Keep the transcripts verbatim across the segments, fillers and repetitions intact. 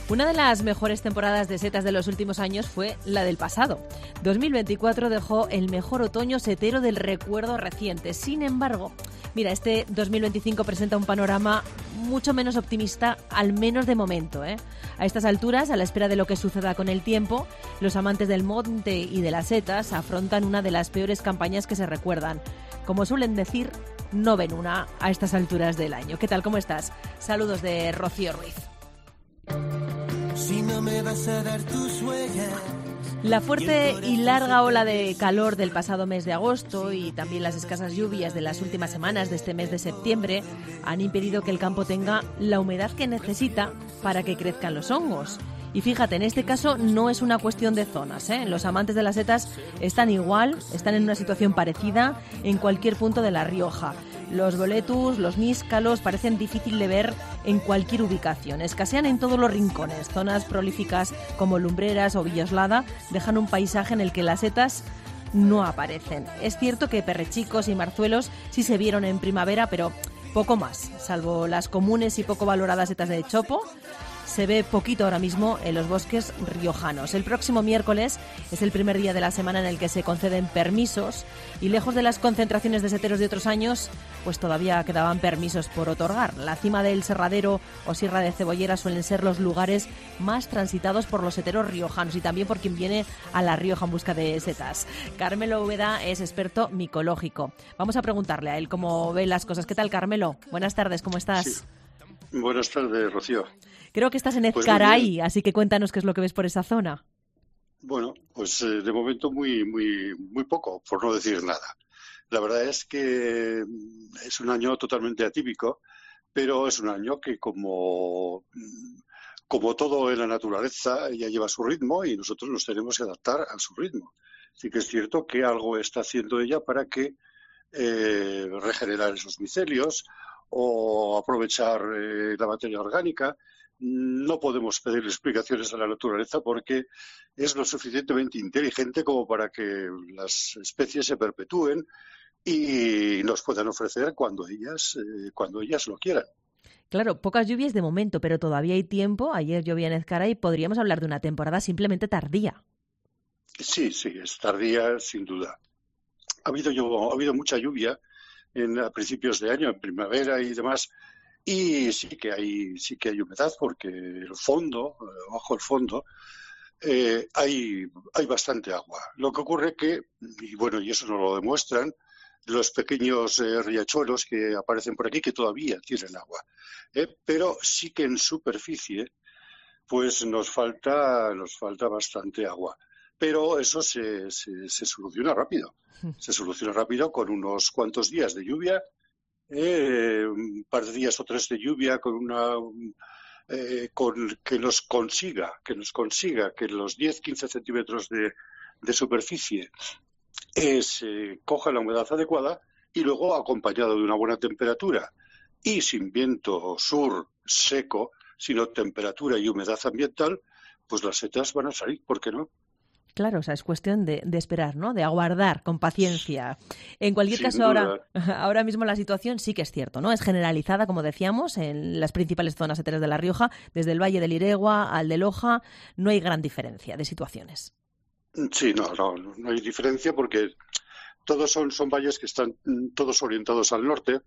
Una de las mejores temporadas de setas de los últimos años fue la del pasado. dos mil veinticuatro dejó el mejor otoño setero del recuerdo reciente. Sin embargo, mira, este dos mil veinticinco presenta un panorama mucho menos optimista, al menos de momento, ¿eh? A estas alturas, a la espera de lo que suceda con el tiempo, los amantes del monte y de las setas afrontan una de las peores campañas que se recuerdan. Como suelen decir, no ven una a estas alturas del año. ¿Qué tal? ¿Cómo estás? Saludos de Rocío Ruiz. Si no me vas a dar tus huellas. La fuerte y larga ola de calor del pasado mes de agosto y también las escasas lluvias de las últimas semanas de este mes de septiembre han impedido que el campo tenga la humedad que necesita para que crezcan los hongos. Y fíjate, en este caso no es una cuestión de zonas, ¿eh? Los amantes de las setas están igual, están en una situación parecida en cualquier punto de La Rioja. Los boletus, los níscalos parecen difícil de ver en cualquier ubicación. Escasean en todos los rincones. Zonas prolíficas como Lumbreras o Villoslada dejan un paisaje en el que las setas no aparecen. Es cierto que perrechicos y marzuelos sí se vieron en primavera, pero poco más, salvo las comunes y poco valoradas setas de chopo. Se ve poquito ahora mismo en los bosques riojanos. El próximo miércoles es el primer día de la semana en el que se conceden permisos y lejos de las concentraciones de seteros de otros años, pues todavía quedaban permisos por otorgar. La cima del Serradero o Sierra de Cebollera suelen ser los lugares más transitados por los seteros riojanos y también por quien viene a La Rioja en busca de setas. Carmelo Úbeda es experto micológico. Vamos a preguntarle a él cómo ve las cosas. ¿Qué tal, Carmelo? Buenas tardes, ¿cómo estás? Sí. Buenas tardes, Rocío. Creo que estás en Pues Ezcaray, así que cuéntanos qué es lo que ves por esa zona. Bueno, pues eh, de momento muy, muy, muy poco, por no decir nada. La verdad es que es un año totalmente atípico, pero es un año que como, como todo en la naturaleza ya lleva su ritmo y nosotros nos tenemos que adaptar a su ritmo. Sí que es cierto que algo está haciendo ella para que eh, regenerar esos micelios o aprovechar eh, la materia orgánica. No podemos pedir explicaciones a la naturaleza porque es lo suficientemente inteligente como para que las especies se perpetúen y nos puedan ofrecer cuando ellas, eh, cuando ellas lo quieran. Claro, pocas lluvias de momento, pero todavía hay tiempo. Ayer llovía en Ezcaray y podríamos hablar de una temporada simplemente tardía. Sí, sí, es tardía sin duda. Ha habido, ha habido mucha lluvia en, a principios de año, en primavera y demás. Y sí que hay sí que hay humedad porque el fondo, bajo el fondo, eh, hay hay bastante agua. Lo que ocurre que, y bueno, y eso nos lo demuestran, los pequeños eh, riachuelos que aparecen por aquí, que todavía tienen agua. Eh, pero sí que en superficie, pues nos falta, nos falta bastante agua. Pero eso se, se, se soluciona rápido. Se soluciona rápido con unos cuantos días de lluvia. Eh, un par de días o tres de lluvia con una eh, con que nos consiga que nos consiga que los diez a quince centímetros de, de superficie eh, se coja la humedad adecuada y luego acompañado de una buena temperatura y sin viento sur seco, sino temperatura y humedad ambiental, pues las setas van a salir, ¿por qué no? Claro, o sea, es cuestión de, de esperar, ¿no? De aguardar con paciencia. En cualquier Sin caso, duda. ahora, ahora mismo la situación sí que es cierto, ¿no? Es generalizada, como decíamos, en las principales zonas seteras de La Rioja, desde el Valle del Iregua al de Loja, no hay gran diferencia de situaciones. Sí, no, no, no hay diferencia porque todos son, son valles que están todos orientados al norte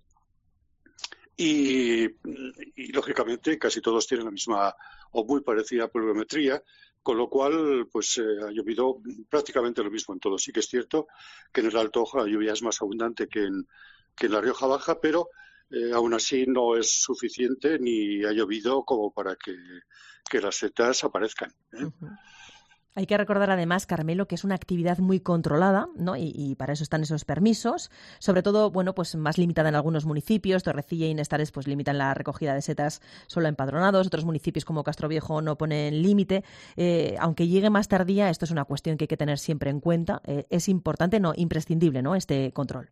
y, y, lógicamente, casi todos tienen la misma o muy parecida pluviometría, con lo cual, pues eh, ha llovido prácticamente lo mismo en todo. Sí que es cierto que en el Alto Ojo la lluvia es más abundante que en, que en la Rioja Baja, pero eh, aún así no es suficiente ni ha llovido como para que, que las setas aparezcan, ¿eh? Uh-huh. Hay que recordar además, Carmelo, que es una actividad muy controlada, ¿no? Y, y para eso están esos permisos, sobre todo, bueno, pues más limitada en algunos municipios. Torrecilla y Nestares pues limitan la recogida de setas solo a empadronados, otros municipios como Castroviejo no ponen límite. Eh, aunque llegue más tardía, esto es una cuestión que hay que tener siempre en cuenta. Eh, es importante, no, imprescindible, ¿no?, este control.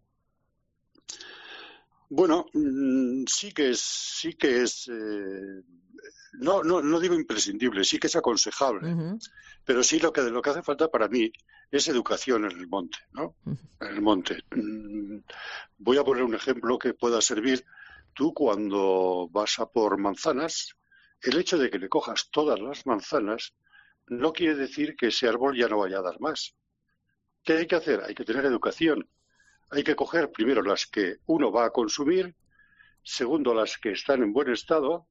Bueno, sí que es, sí que es, eh, no, no, no digo imprescindible, sí que es aconsejable, uh-huh. Pero sí lo que lo que hace falta para mí es educación en el monte, ¿no? Uh-huh. En el monte. Voy a poner un ejemplo que pueda servir. Tú cuando vas a por manzanas, el hecho de que le cojas todas las manzanas no quiere decir que ese árbol ya no vaya a dar más. ¿Qué hay que hacer? Hay que tener educación. Hay que coger primero las que uno va a consumir, segundo las que están en buen estado,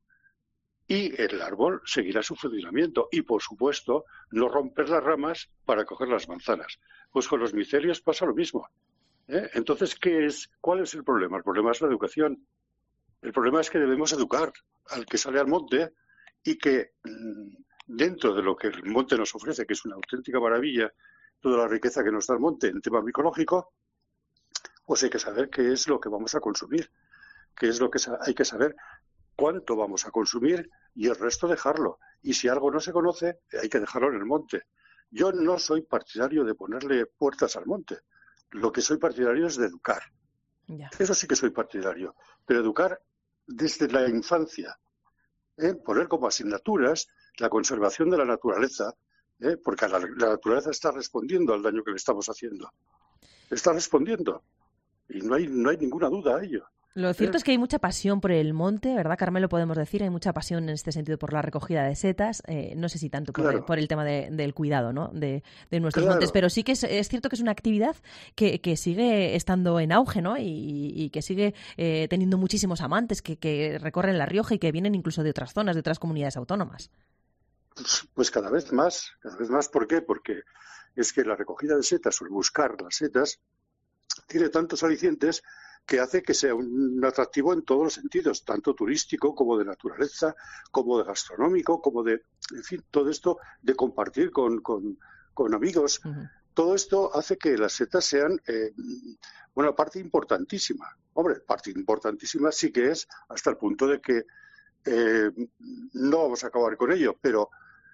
y el árbol seguirá su funcionamiento. Y, por supuesto, no romper las ramas para coger las manzanas. Pues con los micelios pasa lo mismo. ¿Eh? Entonces, ¿qué es? ¿Cuál es el problema? El problema es la educación. El problema es que debemos educar al que sale al monte y que dentro de lo que el monte nos ofrece, que es una auténtica maravilla, toda la riqueza que nos da el monte en tema micológico, pues hay que saber qué es lo que vamos a consumir, qué es lo que hay que saber, cuánto vamos a consumir y el resto dejarlo. Y si algo no se conoce, hay que dejarlo en el monte. Yo no soy partidario de ponerle puertas al monte. Lo que soy partidario es de educar. Ya. Eso sí que soy partidario. Pero educar desde la infancia. ¿eh? Poner como asignaturas la conservación de la naturaleza, ¿eh? porque la, la naturaleza está respondiendo al daño que le estamos haciendo. Está respondiendo. Y no hay, no hay ninguna duda a ello. Lo cierto es que hay mucha pasión por el monte, ¿verdad, Carmelo? Podemos decir, hay mucha pasión en este sentido por la recogida de setas. Eh, no sé si tanto por, claro. el, por el tema de, del cuidado, ¿no? de, de nuestros claro. montes, pero sí que es, es cierto que es una actividad que, que sigue estando en auge, ¿no? Y, y que sigue eh, teniendo muchísimos amantes que, que recorren La Rioja y que vienen incluso de otras zonas, de otras comunidades autónomas. Pues, pues cada vez más, cada vez más. ¿Por qué? Porque es que la recogida de setas o el buscar las setas tiene tantos alicientes que hace que sea un atractivo en todos los sentidos, tanto turístico como de naturaleza, como de gastronómico, como de, en fin, todo esto de compartir con, con, con amigos. Uh-huh. Todo esto hace que las setas sean eh, una parte importantísima. Hombre, parte importantísima sí que es hasta el punto de que eh, no vamos a acabar con ello, pero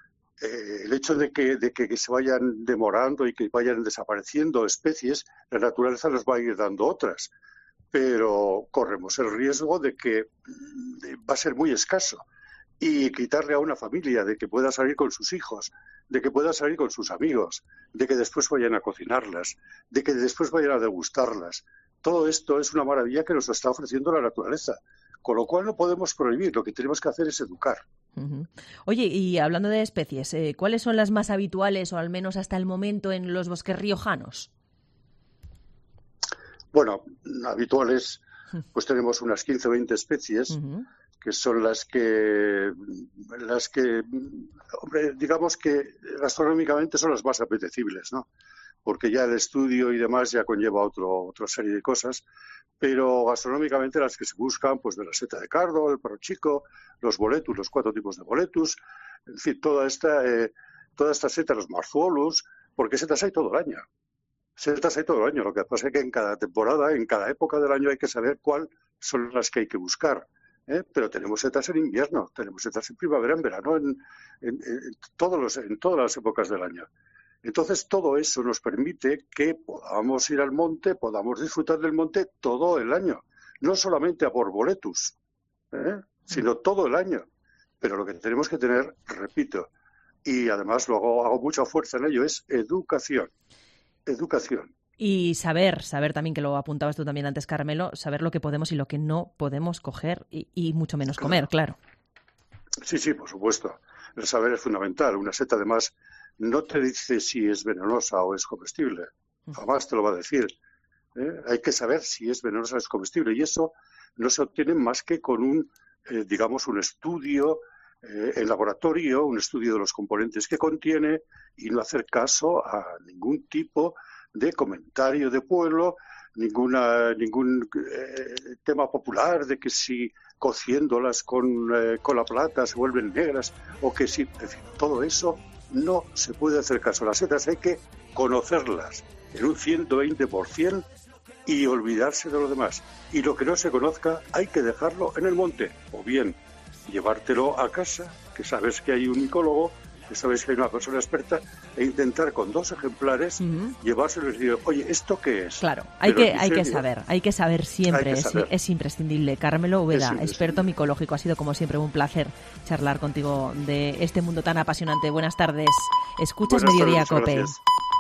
eh, el hecho de que, de que se vayan demorando y que vayan desapareciendo especies, la naturaleza nos va a ir dando otras. Pero corremos el riesgo de que va a ser muy escaso y quitarle a una familia de que pueda salir con sus hijos, de que pueda salir con sus amigos, de que después vayan a cocinarlas, de que después vayan a degustarlas. Todo esto es una maravilla que nos está ofreciendo la naturaleza, con lo cual no podemos prohibir, lo que tenemos que hacer es educar. Uh-huh. Oye, y hablando de especies, eh, ¿cuáles son las más habituales o al menos hasta el momento en los bosques riojanos? Bueno, habituales, pues tenemos unas quince o veinte especies, uh-huh. que son las que, las que, hombre, digamos que gastronómicamente son las más apetecibles, ¿no? Porque ya el estudio y demás ya conlleva otro, otra serie de cosas, pero gastronómicamente las que se buscan, pues de la seta de cardo, el perro chico, los boletus, los cuatro tipos de boletus, en fin, toda esta, eh, toda esta seta, los marzuolus, porque setas hay todo el año. Setas hay todo el año, lo que pasa es que en cada temporada, en cada época del año hay que saber cuáles son las que hay que buscar. ¿eh? Pero tenemos setas en invierno, tenemos setas en primavera, en verano, en, en, en, todos los, en todas las épocas del año. Entonces todo eso nos permite que podamos ir al monte, podamos disfrutar del monte todo el año. No solamente a por boletus, ¿eh? sino todo el año. Pero lo que tenemos que tener, repito, y además lo hago, hago mucha fuerza en ello, es educación. Educación. Y saber, saber también, que lo apuntabas tú también antes, Carmelo, saber lo que podemos y lo que no podemos coger y, y mucho menos comer, claro. Sí, sí, por supuesto. El saber es fundamental. Una seta, además, no te dice si es venenosa o es comestible. Jamás te lo va a decir. ¿eh? Hay que saber si es venenosa o es comestible. Y eso no se obtiene más que con un, eh, digamos, un estudio eh, en laboratorio, un estudio de los componentes que contiene y no hacer caso a ningún tipo de comentario de pueblo, ninguna ningún eh, tema popular de que si cociéndolas con, eh, con la plata se vuelven negras o que si, en fin, todo eso no se puede hacer caso. Las setas hay que conocerlas en un ciento veinte por ciento y olvidarse de lo demás. Y lo que no se conozca hay que dejarlo en el monte, o bien llevártelo a casa, que sabes que hay un micólogo, que sabes que hay una persona experta, e intentar con dos ejemplares uh-huh. llevárselo y decir, oye, ¿esto qué es? Claro, hay que, hay que saber, hay que saber siempre, que saber. Es, es imprescindible. Carmelo Úbeda, experto micológico, ha sido como siempre un placer charlar contigo de este mundo tan apasionante. Buenas tardes, escuchas Buenas Mediodía tardes, Cope. Gracias.